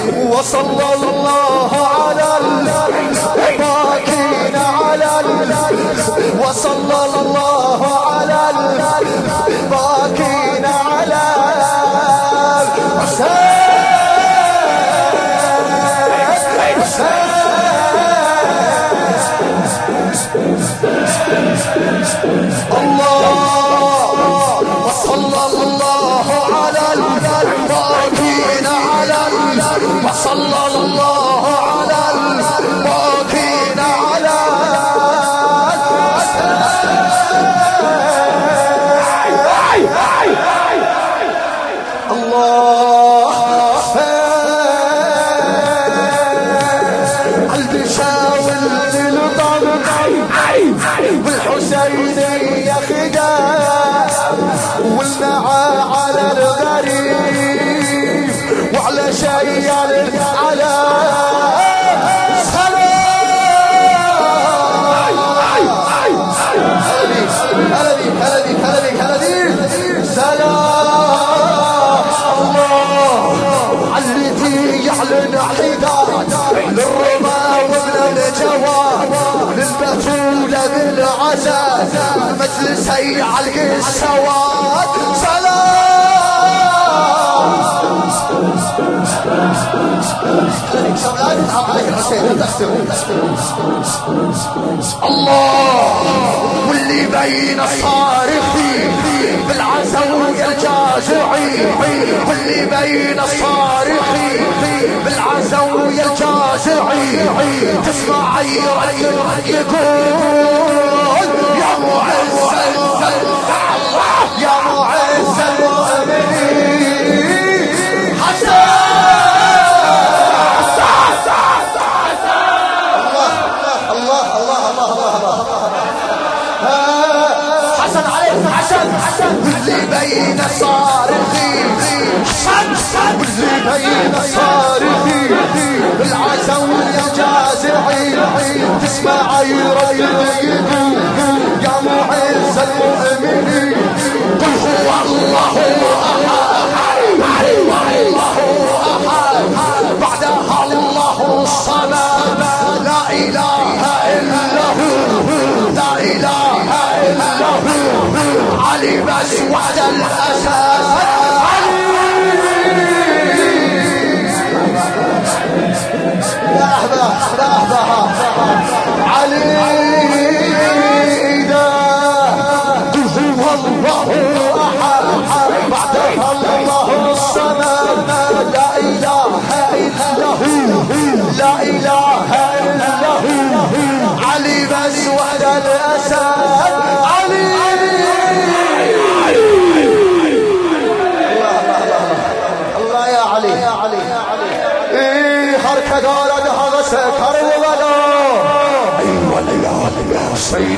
وصلى الله على الباقين على وصلى الله على الباقين على الله. وصلى الله على الباقين على وصلى الله على الباقين على الله. قلبي شاول للطرق والحسين يا خدا والمعى على الغريب وعلى شيء على سلام الله علتي يعلن حداد للرمى وابن الجواد للبتولة بالعزاء المجلس يعلق السواد. الله واللي بين الصارخين بالعزاء الجازعين واللي بين الصارخين بالعزاء الجازعين تسمع يردد يقول يا معز يا معز المؤمنين حسن واللي بين الصارخين واللي بين الصارخين بالعزاء الجازعين تسمع يردد يقول يا معز المؤمنين قل هو الله احد الله احد بعدها الله الصمد لا اله الا هو لا اله الا هو علي بس وحد الاساس علي علي إذا هو الله أحد بعدها الله الصمد لا إله إلا هو لا إله إلا هو علي بس وحد الأسد علي. الله يا علي يا علي إيه حركة دارد هذا سكر ولا Say